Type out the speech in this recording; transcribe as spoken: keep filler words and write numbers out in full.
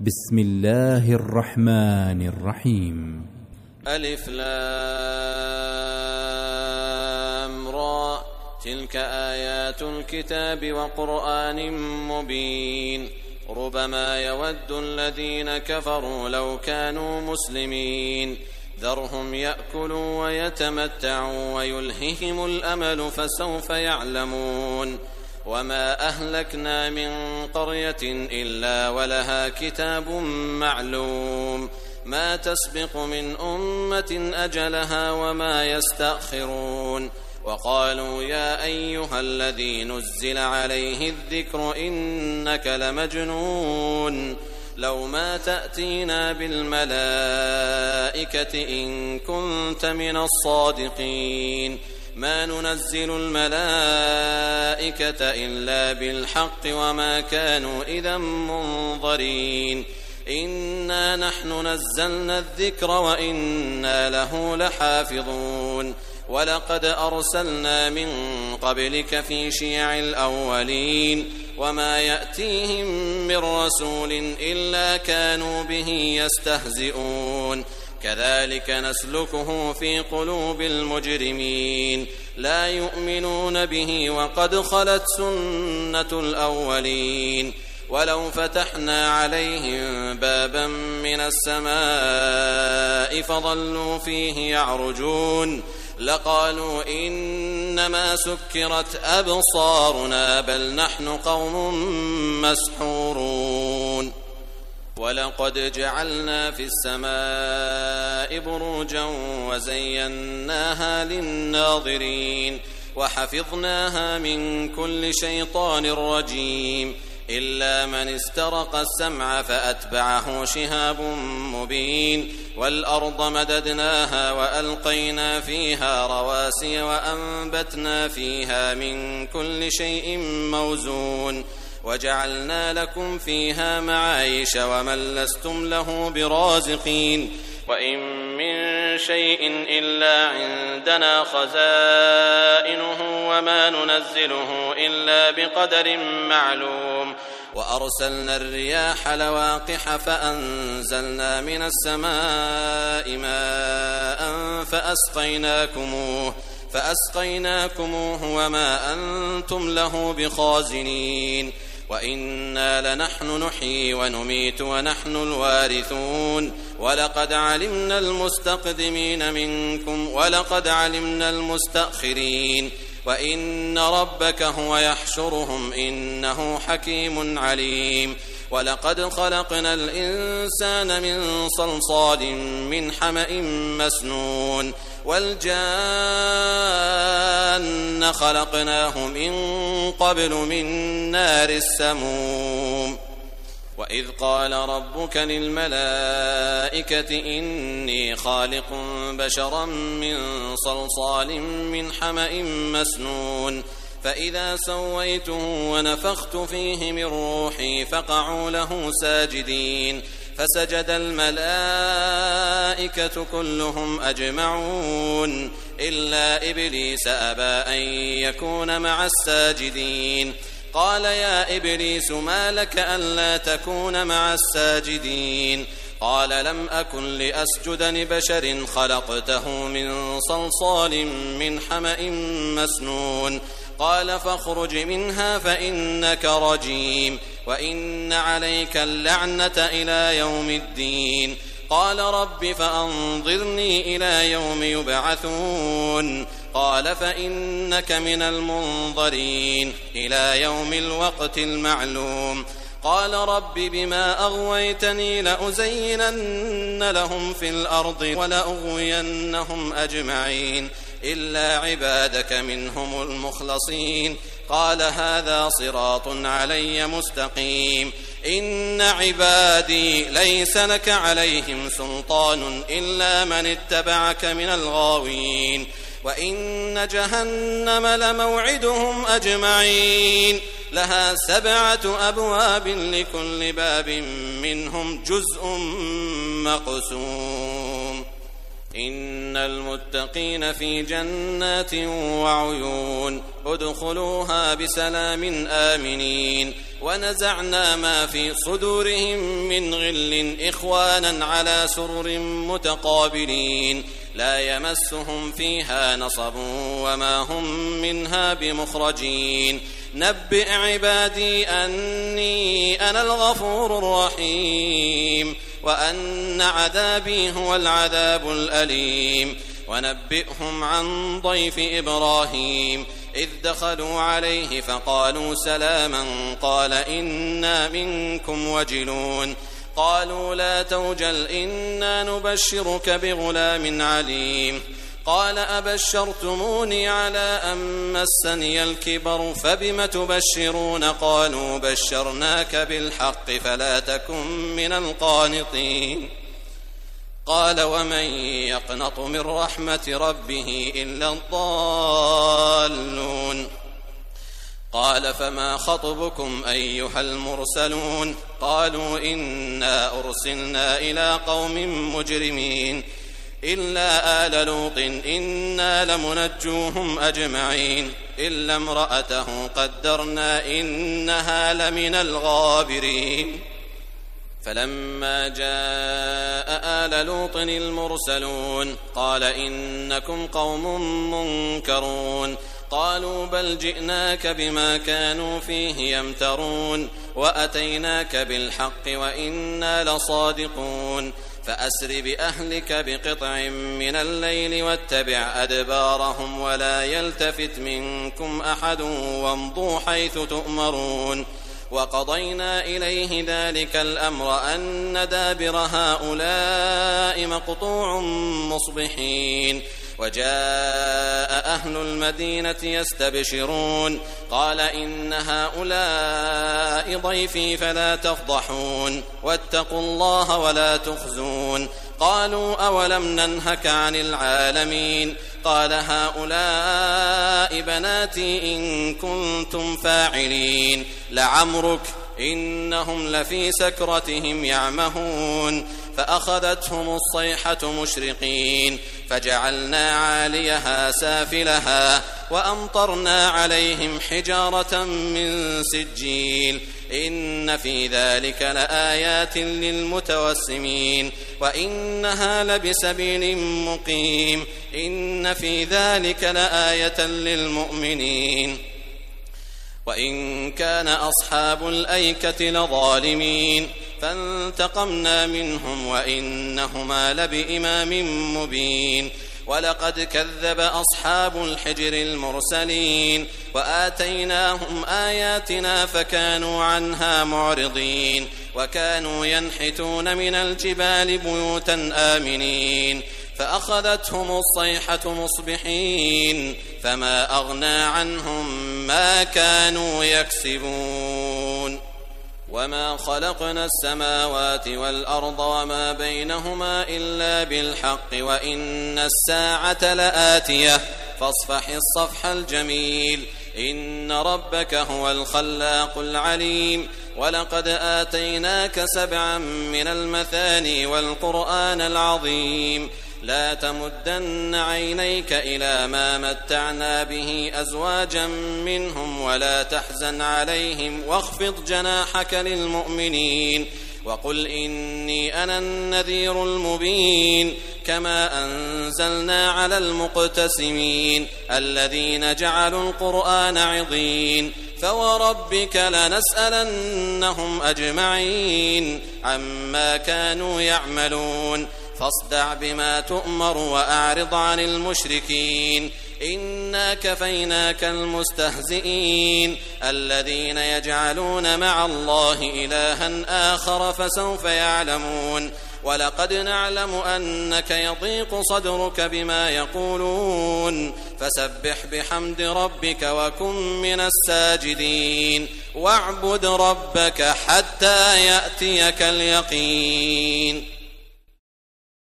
بسم الله الرحمن الرحيم. ألف لام را تلك آيات الكتاب وقرآن مبين ربما يود الذين كفروا لو كانوا مسلمين ذرهم يأكلوا ويتمتعوا ويلههم الأمل فسوف يعلمون وما أهلكنا من قرية إلا ولها كتاب معلوم ما تسبق من أمة أجلها وما يستأخرون وقالوا يا أيها الذي نزل عليه الذكر إنك لمجنون لو ما تأتينا بالملائكة إن كنت من الصادقين ما ننزل الملائكة إلا بالحق وما كانوا إذا منظرين إنا نحن نزلنا الذكر وإنا له لحافظون ولقد أرسلنا من قبلك في شيع الأولين وما يأتيهم من رسول إلا كانوا به يستهزئون كذلك نسلكه في قلوب المجرمين لا يؤمنون به وقد خلت سنة الأولين ولو فتحنا عليهم بابا من السماء فظلوا فيه يعرجون لقالوا إنما سكرت أبصارنا بل نحن قوم مسحورون ولقد جعلنا في السماء بروجا وزيناها للناظرين وحفظناها من كل شيطان رجيم إلا من استرق السمع فأتبعه شهاب مبين والأرض مددناها وألقينا فيها رواسي وأنبتنا فيها من كل شيء موزون وجعلنا لكم فيها معايش ومن لستم له برازقين وإن من شيء إلا عندنا خزائنه وما ننزله إلا بقدر معلوم وأرسلنا الرياح لواقح فأنزلنا من السماء ماء فأسقيناكموه فأسقيناكموه وما أنتم له بخازنين وإنا لنحن نحيي ونميت ونحن الوارثون ولقد علمنا المستقدمين منكم ولقد علمنا المستأخرين وإن ربك هو يحشرهم إنه حكيم عليم ولقد خلقنا الإنسان من صلصال من حمأ مسنون والجان خلقناه من قبل من نار السموم وإذ قال ربك للملائكة إني خالق بشرا من صلصال من حمأ مسنون فإذا سويته ونفخت فيه من روحي فقعوا له ساجدين فسجد الملائكة كلهم أجمعون إلا إبليس أبى أن يكون مع الساجدين قال يا إبليس ما لك ألا تكون مع الساجدين قال لم أكن لأسجد لبشر خلقته من صلصال من حمأ مسنون قال فاخرج منها فإنك رجيم وإن عليك اللعنة إلى يوم الدين قال رب فأنظرني إلى يوم يبعثون قال فإنك من المنظرين إلى يوم الوقت المعلوم قال رب بما أغويتني لأزينن لهم في الأرض ولأغوينهم أجمعين إلا عبادك منهم المخلصين قال هذا صراط علي مستقيم إن عبادي ليس لك عليهم سلطان إلا من اتبعك من الغاوين وإن جهنم لموعدهم أجمعين لها سبعة أبواب لكل باب منهم جزء مقسوم إن المتقين في جنات وعيون ادخلوها بسلام آمنين ونزعنا ما في صدورهم من غل إخوانا على سرر متقابلين لا يمسهم فيها نصب وما هم منها بمخرجين نبئ عبادي أني أنا الغفور الرحيم وأن عذابي هو العذاب الأليم ونبئهم عن ضيف إبراهيم إذ دخلوا عليه فقالوا سلاما قال إنا منكم وجلون قالوا لا توجل إنا نبشرك بغلام عليم قال أبشرتموني على أن مسني الكبر فبم تبشرون قالوا بشرناك بالحق فلا تكن من القانطين قال ومن يقنط من رحمة ربه إلا الضالون قال فما خطبكم أيها المرسلون قالوا إنا أرسلنا إلى قوم مجرمين إلا آل لوط إنا لمنجوهم أجمعين إلا امرأته قدرنا إنها لمن الغابرين فلما جاء آل لوط المرسلون قال إنكم قوم منكرون قالوا بل جئناك بما كانوا فيه يمترون وأتيناك بالحق وإنا لصادقون فأسر بأهلك بقطع من الليل واتبع أدبارهم ولا يلتفت منكم أحد وامضوا حيث تؤمرون وقضينا إليه ذلك الأمر أن دابر هؤلاء مقطوع مصبحين وجاء أهل المدينة يستبشرون قال إن هؤلاء ضيفي فلا تفضحون واتقوا الله ولا تخزون قالوا أولم ننهك عن العالمين قال هؤلاء بناتي إن كنتم فاعلين لعمرك إنهم لفي سكرتهم يعمهون فأخذتهم الصيحة مشرقين فجعلنا عاليها سافلها وأمطرنا عليهم حجارة من سجيل إن في ذلك لآيات للمتوسمين وإنها لبسبيل مقيم إن في ذلك لآية للمؤمنين وإن كان أصحاب الأيكة لظالمين فانتقمنا منهم وإنهما لبإمام مبين ولقد كذب أصحاب الحجر المرسلين وآتيناهم آياتنا فكانوا عنها معرضين وكانوا ينحتون من الجبال بيوتا آمنين فأخذتهم الصيحة مصبحين فما أغنى عنهم ما كانوا يكسبون وما خلقنا السماوات والأرض وما بينهما إلا بالحق وإن الساعة لآتية فاصفح الصفح الجميل إن ربك هو الخلاق العليم ولقد آتيناك سبعا من المثاني والقرآن العظيم لا تمدن عينيك إلى ما متعنا به أزواجا منهم ولا تحزن عليهم واخفض جناحك للمؤمنين وقل إني أنا النذير المبين كما أنزلنا على المقتسمين الذين جعلوا القرآن عضين فوربك لنسألنهم أجمعين عما كانوا يعملون فاصدع بما تؤمر وأعرض عن المشركين إنا كفيناك المستهزئين الذين يجعلون مع الله إلها آخر فسوف يعلمون ولقد نعلم أنك يضيق صدرك بما يقولون فسبح بحمد ربك وكن من الساجدين واعبد ربك حتى يأتيك اليقين